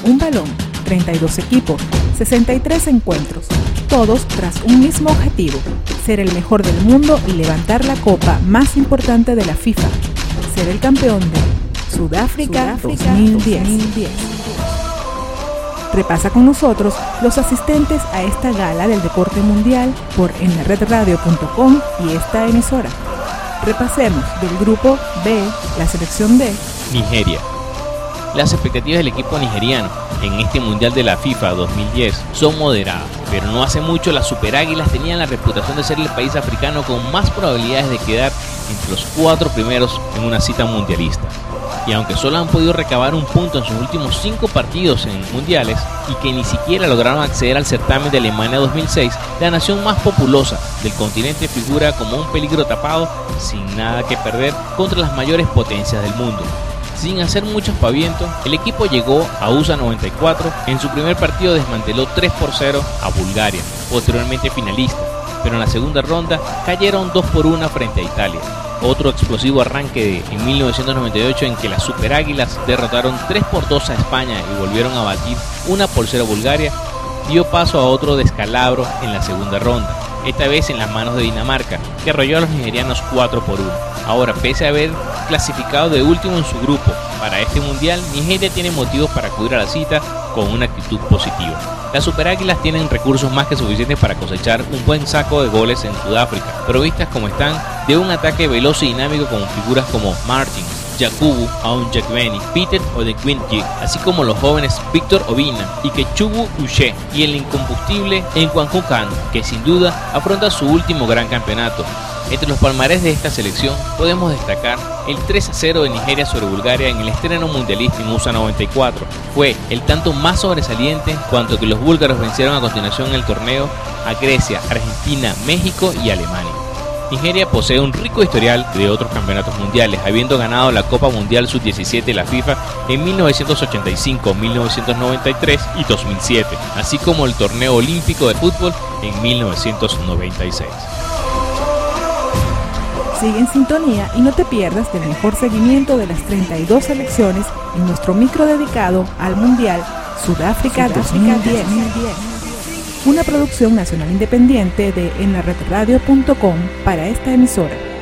un balón, 32 equipos, 63 encuentros, todos tras un mismo objetivo, ser el mejor del mundo y levantar la copa más importante de la FIFA, ser el campeón de Sudáfrica 2010. Repasa con nosotros los asistentes a esta gala del deporte mundial por nredradio.com y esta emisora. Repasemos del grupo B, la selección D. Nigeria. Las expectativas del equipo nigeriano en este Mundial de la FIFA 2010 son moderadas, pero no hace mucho las Super Águilas tenían la reputación de ser el país africano con más probabilidades de quedar entre los 4 primeros en una cita mundialista. Y aunque solo han podido recabar un punto en sus últimos 5 partidos en mundiales y que ni siquiera lograron acceder al certamen de Alemania 2006, la nación más populosa del continente figura como un peligro tapado sin nada que perder contra las mayores potencias del mundo. Sin hacer mucho aspaviento, el equipo llegó a USA 94, en su primer partido desmanteló 3-0 a Bulgaria, posteriormente finalista, pero en la segunda ronda cayeron 2-1 frente a Italia. Otro explosivo arranque en 1998 en que las Super Águilas derrotaron 3-2 a España y volvieron a batir 1-0 a Bulgaria, dio paso a otro descalabro en la segunda ronda, esta vez en las manos de Dinamarca, que arrolló a los nigerianos 4-1. Ahora, pese a haber clasificado de último en su grupo para este mundial, Nigeria tiene motivos para acudir a la cita con una actitud positiva. Las Super Águilas tienen recursos más que suficientes para cosechar un buen saco de goles en Sudáfrica, provistas como están de un ataque veloz y dinámico con figuras como Martins, Yakubu, Aun Jakbeni, Peter Odegwinji, así como los jóvenes Victor Obinna y Kechubu Uche, y el incombustible Nwankwo Kanu, que sin duda afronta su último gran campeonato. Entre los palmarés de esta selección podemos destacar el 3-0 de Nigeria sobre Bulgaria en el estreno mundialista en USA 94. Fue el tanto más sobresaliente en cuanto que los búlgaros vencieron a continuación en el torneo a Grecia, Argentina, México y Alemania. Nigeria posee un rico historial de otros campeonatos mundiales, habiendo ganado la Copa Mundial Sub-17 de la FIFA en 1985, 1993 y 2007, así como el Torneo Olímpico de Fútbol en 1996. Sigue en sintonía y no te pierdas del mejor seguimiento de las 32 selecciones en nuestro micro dedicado al Mundial Sudáfrica 2010. Una producción nacional independiente de nredradio.com para esta emisora.